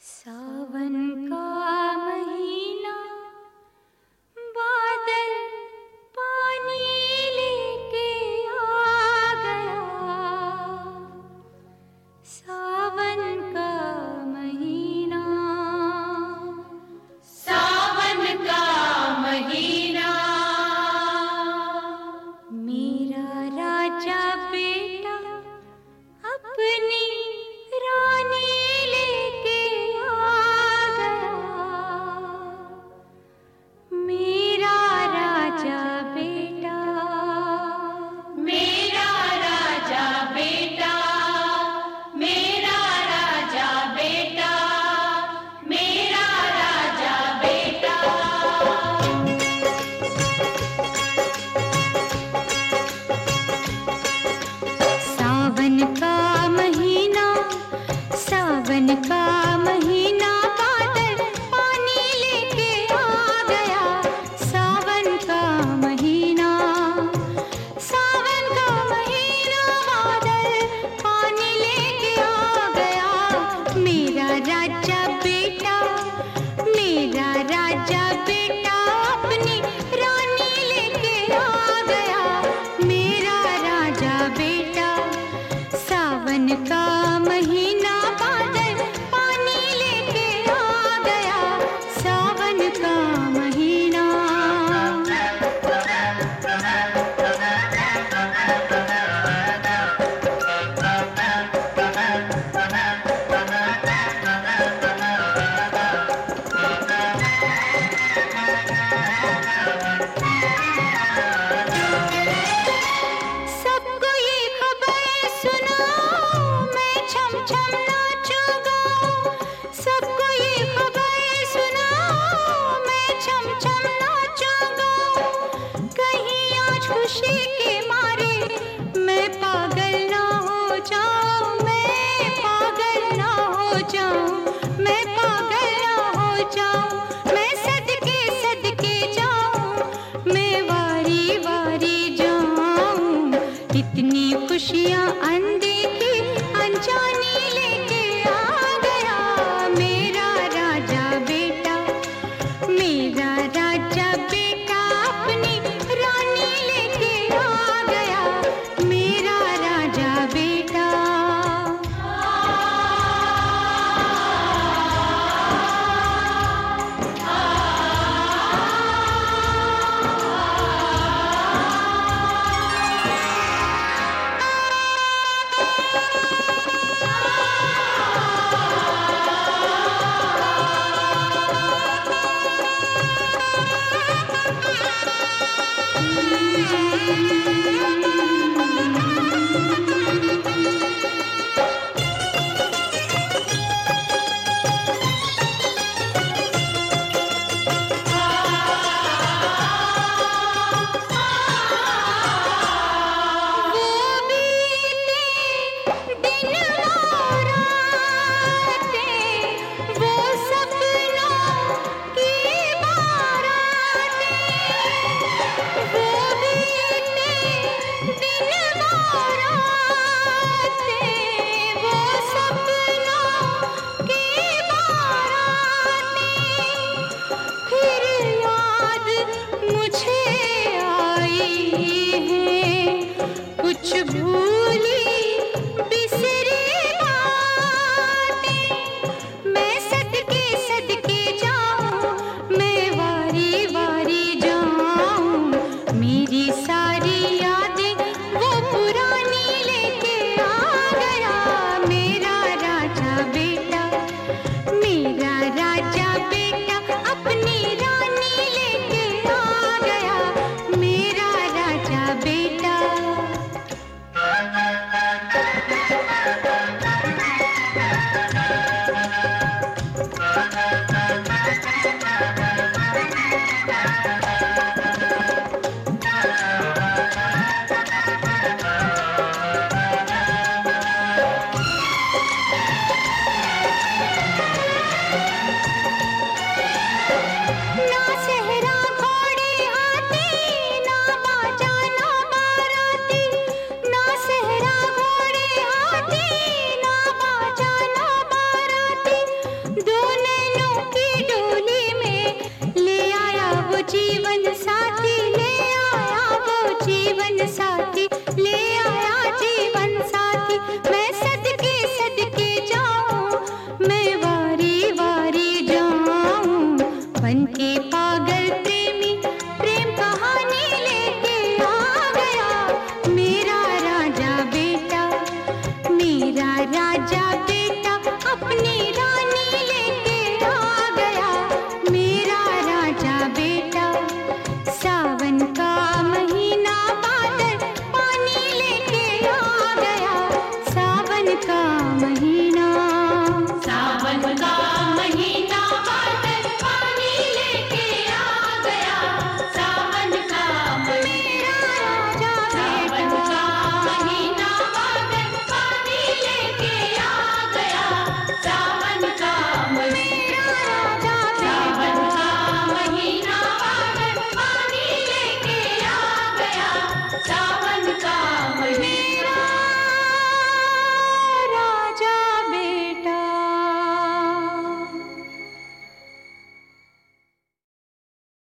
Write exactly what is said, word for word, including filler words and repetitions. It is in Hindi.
सावन का महीना बादल पानी लेके आ गया। सावन का महीना, सावन का महीना, मेरा राजा बेटा अपनी रानी लेके आ गया। मेरा राजा बेटा, मेरा राजा बेटा, मेरा राजा बेटा, मेरा राजा बेटा। सावन का महीना, सावन का महीना बादल पानी लेके आ गया। सावन का महीना, सावन का महीना बादल पानी लेके आ गया। मेरा राजा बेटा, मेरा राजा बेटा अपनी रानी लेके आ गया। मेरा राजा बेटा, सावन का महीना बादल पानी लेके आ गया। सावन का महीना, सबको ये खबर सुनाओ, मैं छम छम नाचूंगा। सबको ये खबर सुनाओ, मैं छम छम नाचूंगा। कहीं आज खुशी के मारे मैं पागल ना हो जाऊं, मैं पागल ना हो जाऊं।